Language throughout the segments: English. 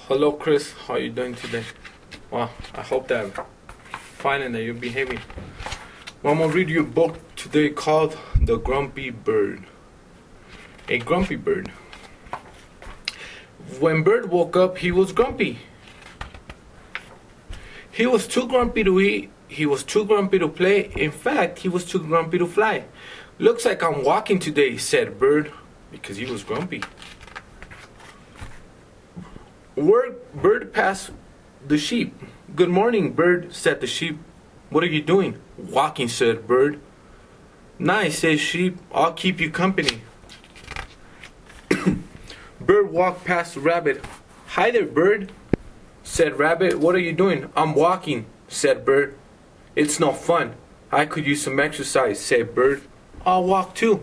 Hello, Chris. How are you doing today? Well, I hope that fine and that you're behaving. Well, I'm gonna read you a book today called The Grumpy Bird. A grumpy bird. When Bird woke up, he was grumpy. He was too grumpy to eat. He was too grumpy to play. In fact, he was too grumpy to fly. Looks like I'm walking today, said Bird, because he was grumpy. Bird passed the sheep. Good morning, Bird, said the sheep. What are you doing? Walking, said Bird. Nice, said sheep. I'll keep you company. Bird walked past the rabbit. Hi there, Bird, said Rabbit. What are you doing? I'm walking, said Bird. It's no fun. I could use some exercise, said Bird. I'll walk too.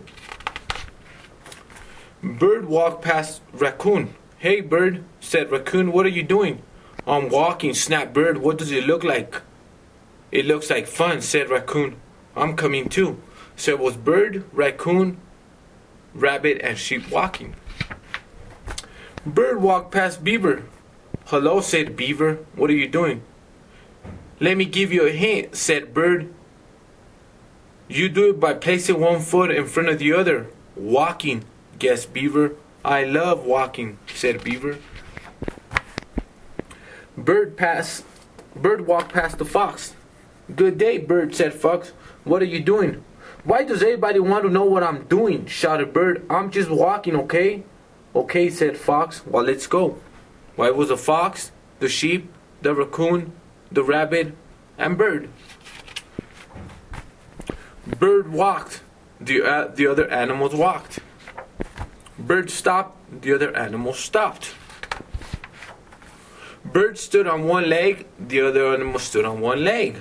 Bird walked past Raccoon. Hey, Bird, said Raccoon. What are you doing? I'm walking, snapped Bird. What does it look like? It looks like fun, said Raccoon. I'm coming too. So it was Bird, Raccoon, Rabbit, and Sheep walking. Bird walked past Beaver. Hello, said Beaver. What are you doing? Let me give you a hint, said Bird. You do it by placing one foot in front of the other. Walking, guessed Beaver. I love walking, said Beaver. Bird walked past the fox. Good day, Bird, said Fox. What are you doing? Why does everybody want to know what I'm doing? Shouted Bird. I'm just walking, okay? Okay, said Fox. Well, let's go. Well, it was the fox, the sheep, the raccoon, the rabbit, and Bird. Bird walked. The other animals walked. Bird stopped. The other animals stopped. Bird stood on one leg. The other animals stood on one leg.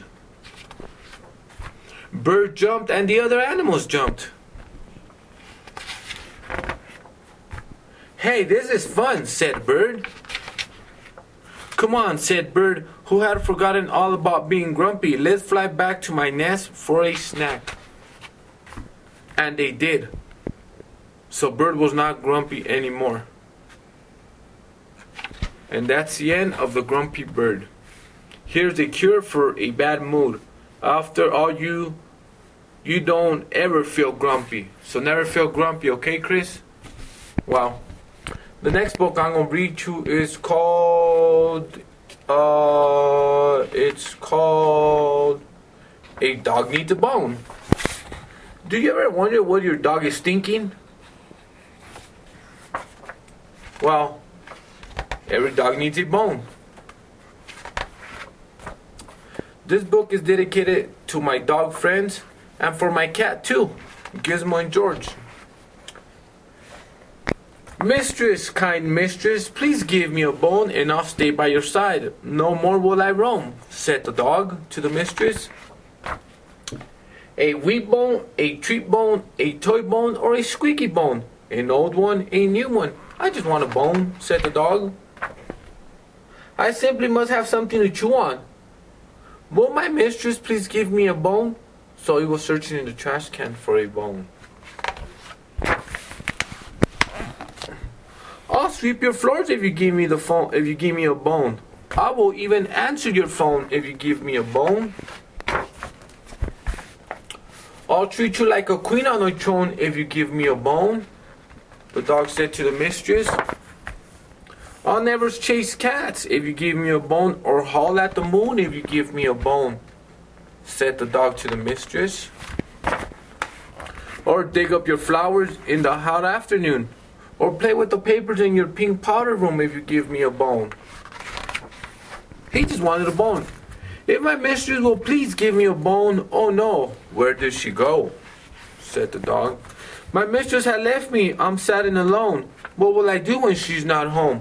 Bird jumped and the other animals jumped. Hey, this is fun, said Bird. Come on, said Bird, who had forgotten all about being grumpy. Let's fly back to my nest for a snack. And they did. So Bird was not grumpy anymore. And that's the end of The Grumpy Bird. Here's the cure for a bad mood. After all, you don't ever feel grumpy. So never feel grumpy, okay, Chris? Wow. The next book I'm going to read you is called A Dog Needs a Bone. Do you ever wonder what your dog is thinking? Well, every dog needs a bone. This book is dedicated to my dog friends and for my cat too, Gizmo and George. Mistress, kind mistress, please give me a bone and I'll stay by your side. No more will I roam, said the dog to the mistress. A wheat bone, a treat bone, a toy bone, or a squeaky bone. An old one, a new one. I just want a bone, said the dog. I simply must have something to chew on. Will my mistress please give me a bone? So he was searching in the trash can for a bone. I'll sweep your floors if you give me a bone. I will even answer your phone if you give me a bone. I'll treat you like a queen on a throne if you give me a bone, the dog said to the mistress. I'll never chase cats if you give me a bone, or howl at the moon if you give me a bone, said the dog to the mistress. Or dig up your flowers in the hot afternoon, or play with the papers in your pink powder room if you give me a bone. He just wanted a bone. If my mistress will please give me a bone. Oh no, where did she go? Said the dog. My mistress had left me. I'm sad and alone. What will I do when she's not home?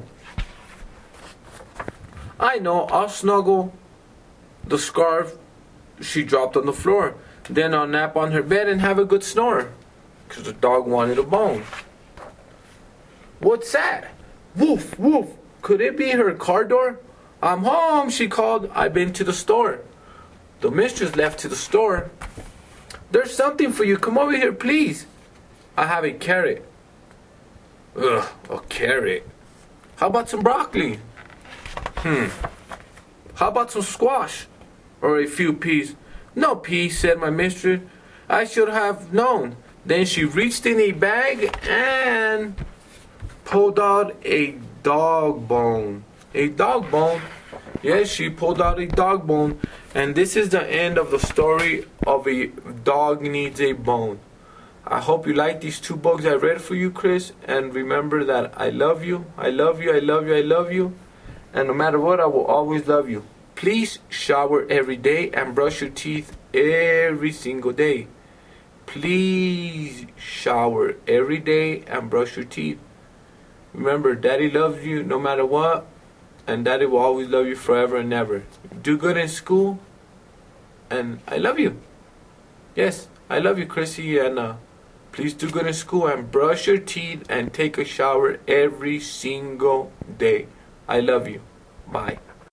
I know, I'll snuggle the scarf she dropped on the floor. Then I'll nap on her bed and have a good snore. Because the dog wanted a bone. What's that? Woof, woof. Could it be her car door? I'm home, she called. I've been to the store. The mistress left to the store. There's something for you. Come over here, please. I have a carrot. Ugh, a carrot. How about some broccoli? How about some squash? Or a few peas? No peas, said my mistress. I should have known. Then she reached in a bag and pulled out a dog bone. A dog bone? Yes, she pulled out a dog bone. And this is the end of the story of A Dog Needs a Bone. I hope you like these 2 books I read for you, Chris. And remember that I love you. I love you. I love you. I love you. And no matter what, I will always love you. Please shower every day and brush your teeth every single day. Please shower every day and brush your teeth. Remember, Daddy loves you no matter what. And Daddy will always love you forever and ever. Do good in school. And I love you. Yes, I love you, Chrissy. And please do good in school and brush your teeth and take a shower every single day. I love you. Bye.